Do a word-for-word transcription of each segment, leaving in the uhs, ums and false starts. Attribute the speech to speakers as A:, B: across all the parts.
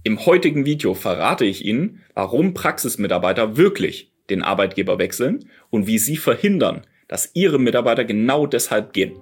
A: Im heutigen Video verrate ich Ihnen, warum Praxismitarbeiter wirklich den Arbeitgeber wechseln und wie Sie verhindern, dass Ihre Mitarbeiter genau deshalb gehen.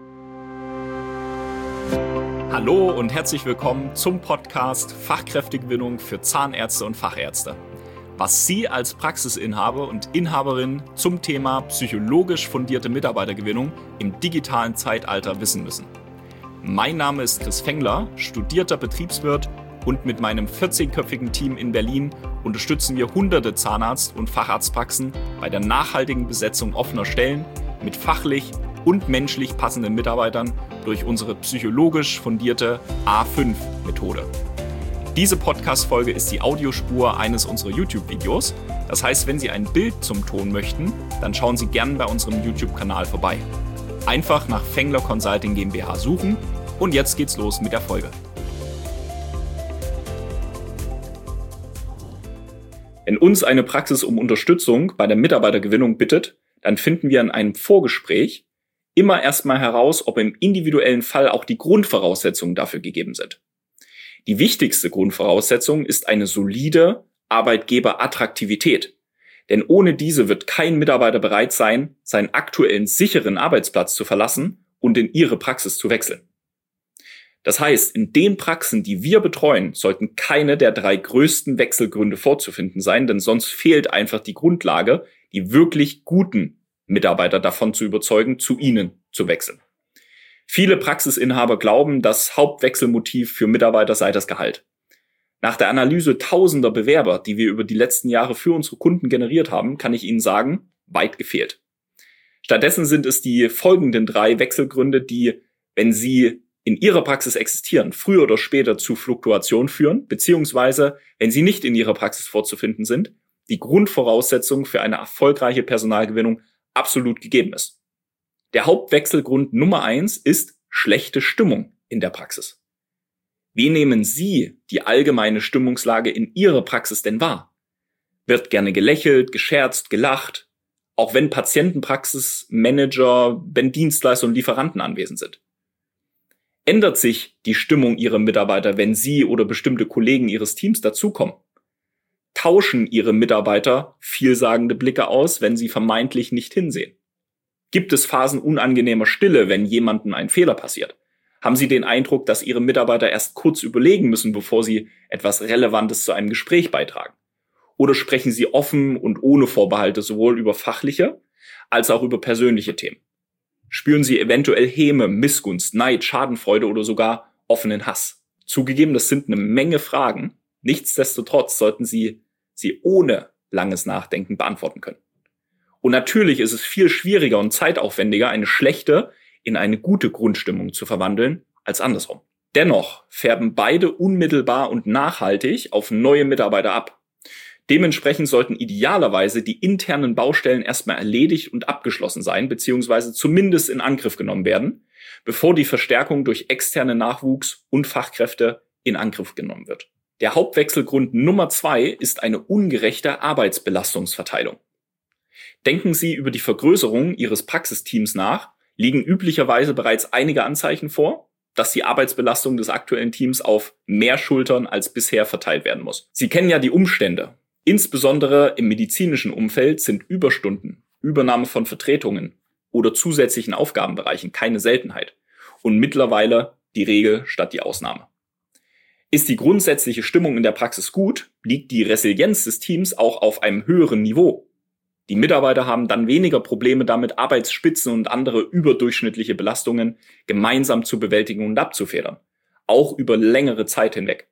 A: Hallo und herzlich willkommen zum Podcast Fachkräftegewinnung für Zahnärzte und Fachärzte. Was Sie als Praxisinhaber und Inhaberin zum Thema psychologisch fundierte Mitarbeitergewinnung im digitalen Zeitalter wissen müssen. Mein Name ist Chris Fengler, studierter Betriebswirt, und mit meinem vierzehnköpfigen Team in Berlin unterstützen wir hunderte Zahnarzt- und Facharztpraxen bei der nachhaltigen Besetzung offener Stellen mit fachlich und menschlich passenden Mitarbeitern durch unsere psychologisch fundierte A fünf Methode. Diese Podcast-Folge ist die Audiospur eines unserer YouTube-Videos. Das heißt, wenn Sie ein Bild zum Ton möchten, dann schauen Sie gerne bei unserem YouTube-Kanal vorbei. Einfach nach Fengler Consulting GmbH suchen und jetzt geht's los mit der Folge. Wenn uns eine Praxis um Unterstützung bei der Mitarbeitergewinnung bittet, dann finden wir in einem Vorgespräch immer erstmal heraus, ob im individuellen Fall auch die Grundvoraussetzungen dafür gegeben sind. Die wichtigste Grundvoraussetzung ist eine solide Arbeitgeberattraktivität. Denn ohne diese wird kein Mitarbeiter bereit sein, seinen aktuellen sicheren Arbeitsplatz zu verlassen und in Ihre Praxis zu wechseln. Das heißt, in den Praxen, die wir betreuen, sollten keine der drei größten Wechselgründe vorzufinden sein, denn sonst fehlt einfach die Grundlage, die wirklich guten Mitarbeiter davon zu überzeugen, zu Ihnen zu wechseln. Viele Praxisinhaber glauben, das Hauptwechselmotiv für Mitarbeiter sei das Gehalt. Nach der Analyse tausender Bewerber, die wir über die letzten Jahre für unsere Kunden generiert haben, kann ich Ihnen sagen, weit gefehlt. Stattdessen sind es die folgenden drei Wechselgründe, die, wenn Sie in Ihrer Praxis existieren, früher oder später zu Fluktuation führen, beziehungsweise, wenn sie nicht in Ihrer Praxis vorzufinden sind, die Grundvoraussetzung für eine erfolgreiche Personalgewinnung absolut gegeben ist. Der Hauptwechselgrund Nummer eins ist schlechte Stimmung in der Praxis. Wie nehmen Sie die allgemeine Stimmungslage in Ihrer Praxis denn wahr? Wird gerne gelächelt, gescherzt, gelacht, auch wenn Patientenpraxismanager, wenn Dienstleister und Lieferanten anwesend sind? Ändert sich die Stimmung Ihrer Mitarbeiter, wenn Sie oder bestimmte Kollegen Ihres Teams dazukommen? Tauschen Ihre Mitarbeiter vielsagende Blicke aus, wenn sie vermeintlich nicht hinsehen? Gibt es Phasen unangenehmer Stille, wenn jemandem ein Fehler passiert? Haben Sie den Eindruck, dass Ihre Mitarbeiter erst kurz überlegen müssen, bevor sie etwas Relevantes zu einem Gespräch beitragen? Oder sprechen Sie offen und ohne Vorbehalte sowohl über fachliche als auch über persönliche Themen? Spüren Sie eventuell Häme, Missgunst, Neid, Schadenfreude oder sogar offenen Hass? Zugegeben, das sind eine Menge Fragen. Nichtsdestotrotz sollten Sie sie ohne langes Nachdenken beantworten können. Und natürlich ist es viel schwieriger und zeitaufwendiger, eine schlechte in eine gute Grundstimmung zu verwandeln, als andersrum. Dennoch färben beide unmittelbar und nachhaltig auf neue Mitarbeiter ab. Dementsprechend sollten idealerweise die internen Baustellen erstmal erledigt und abgeschlossen sein, beziehungsweise zumindest in Angriff genommen werden, bevor die Verstärkung durch externe Nachwuchs und Fachkräfte in Angriff genommen wird. Der Hauptwechselgrund Nummer zwei ist eine ungerechte Arbeitsbelastungsverteilung. Denken Sie über die Vergrößerung Ihres Praxisteams nach, liegen üblicherweise bereits einige Anzeichen vor, dass die Arbeitsbelastung des aktuellen Teams auf mehr Schultern als bisher verteilt werden muss. Sie kennen ja die Umstände. Insbesondere im medizinischen Umfeld sind Überstunden, Übernahme von Vertretungen oder zusätzlichen Aufgabenbereichen keine Seltenheit und mittlerweile die Regel statt die Ausnahme. Ist die grundsätzliche Stimmung in der Praxis gut, liegt die Resilienz des Teams auch auf einem höheren Niveau. Die Mitarbeiter haben dann weniger Probleme damit, Arbeitsspitzen und andere überdurchschnittliche Belastungen gemeinsam zu bewältigen und abzufedern, auch über längere Zeit hinweg.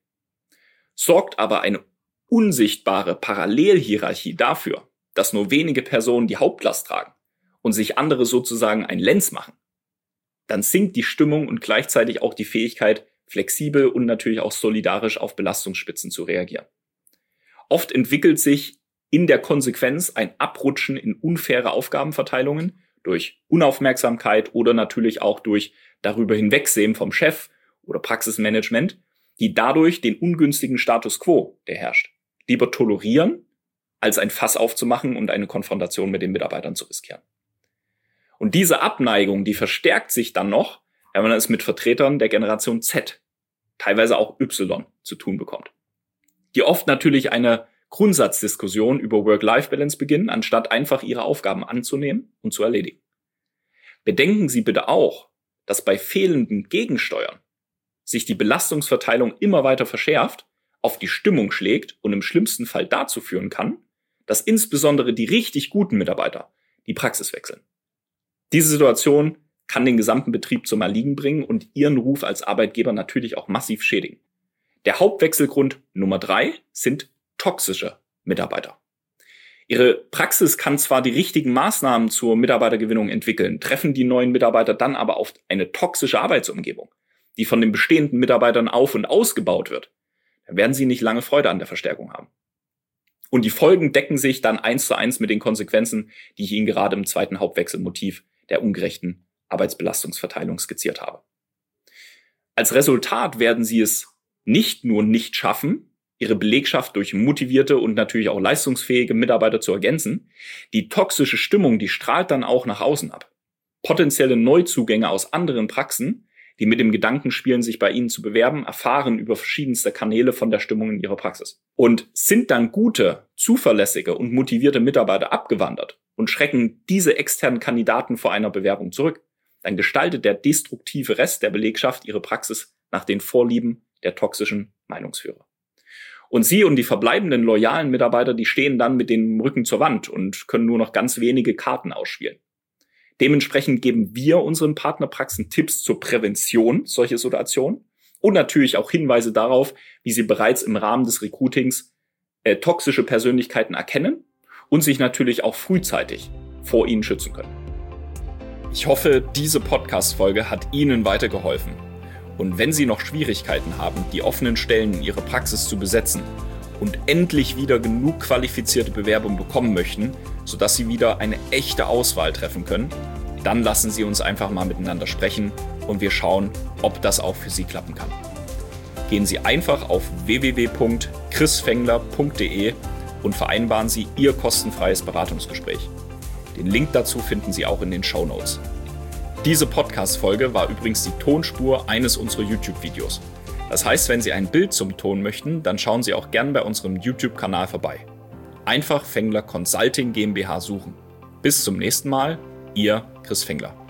A: Sorgt aber eine unsichtbare Parallelhierarchie dafür, dass nur wenige Personen die Hauptlast tragen und sich andere sozusagen ein Lenz machen, dann sinkt die Stimmung und gleichzeitig auch die Fähigkeit, flexibel und natürlich auch solidarisch auf Belastungsspitzen zu reagieren. Oft entwickelt sich in der Konsequenz ein Abrutschen in unfaire Aufgabenverteilungen durch Unaufmerksamkeit oder natürlich auch durch darüber hinwegsehen vom Chef oder Praxismanagement, die dadurch den ungünstigen Status quo, der herrscht, lieber tolerieren, als ein Fass aufzumachen und eine Konfrontation mit den Mitarbeitern zu riskieren. Und diese Abneigung, die verstärkt sich dann noch, wenn man es mit Vertretern der Generation Z, teilweise auch Y, zu tun bekommt. die oft natürlich eine Grundsatzdiskussion über Work-Life-Balance beginnen, anstatt einfach ihre Aufgaben anzunehmen und zu erledigen. Bedenken Sie bitte auch, dass bei fehlenden Gegensteuern sich die Belastungsverteilung immer weiter verschärft, auf die Stimmung schlägt und im schlimmsten Fall dazu führen kann, dass insbesondere die richtig guten Mitarbeiter die Praxis wechseln. Diese Situation kann den gesamten Betrieb zum Erliegen bringen und Ihren Ruf als Arbeitgeber natürlich auch massiv schädigen. Der Hauptwechselgrund Nummer drei sind toxische Mitarbeiter. Ihre Praxis kann zwar die richtigen Maßnahmen zur Mitarbeitergewinnung entwickeln, treffen die neuen Mitarbeiter dann aber auf eine toxische Arbeitsumgebung, die von den bestehenden Mitarbeitern auf- und ausgebaut wird, dann werden sie nicht lange Freude an der Verstärkung haben. Und die Folgen decken sich dann eins zu eins mit den Konsequenzen, die ich Ihnen gerade im zweiten Hauptwechselmotiv der ungerechten Arbeitsbelastungsverteilung skizziert habe. Als Resultat werden Sie es nicht nur nicht schaffen, Ihre Belegschaft durch motivierte und natürlich auch leistungsfähige Mitarbeiter zu ergänzen. Die toxische Stimmung, die strahlt dann auch nach außen ab. Potenzielle Neuzugänge aus anderen Praxen, die mit dem Gedanken spielen, sich bei Ihnen zu bewerben, erfahren über verschiedenste Kanäle von der Stimmung in Ihrer Praxis. Und sind dann gute, zuverlässige und motivierte Mitarbeiter abgewandert und schrecken diese externen Kandidaten vor einer Bewerbung zurück, dann gestaltet der destruktive Rest der Belegschaft ihre Praxis nach den Vorlieben der toxischen Meinungsführer. Und Sie und die verbleibenden loyalen Mitarbeiter, die stehen dann mit dem Rücken zur Wand und können nur noch ganz wenige Karten ausspielen. Dementsprechend geben wir unseren Partnerpraxen Tipps zur Prävention solcher Situationen und natürlich auch Hinweise darauf, wie Sie bereits im Rahmen des Recruitings äh, toxische Persönlichkeiten erkennen und sich natürlich auch frühzeitig vor ihnen schützen können. Ich hoffe, diese Podcast-Folge hat Ihnen weitergeholfen. Und wenn Sie noch Schwierigkeiten haben, die offenen Stellen in Ihrer Praxis zu besetzen und endlich wieder genug qualifizierte Bewerbungen bekommen möchten, sodass Sie wieder eine echte Auswahl treffen können, dann lassen Sie uns einfach mal miteinander sprechen und wir schauen, ob das auch für Sie klappen kann. Gehen Sie einfach auf w w w punkt chris fengler punkt d e und vereinbaren Sie Ihr kostenfreies Beratungsgespräch. Den Link dazu finden Sie auch in den Shownotes. Diese Podcast-Folge war übrigens die Tonspur eines unserer YouTube-Videos. Das heißt, wenn Sie ein Bild zum Ton möchten, dann schauen Sie auch gern bei unserem YouTube-Kanal vorbei. Einfach Fengler Consulting GmbH suchen. Bis zum nächsten Mal, Ihr Chris Fengler.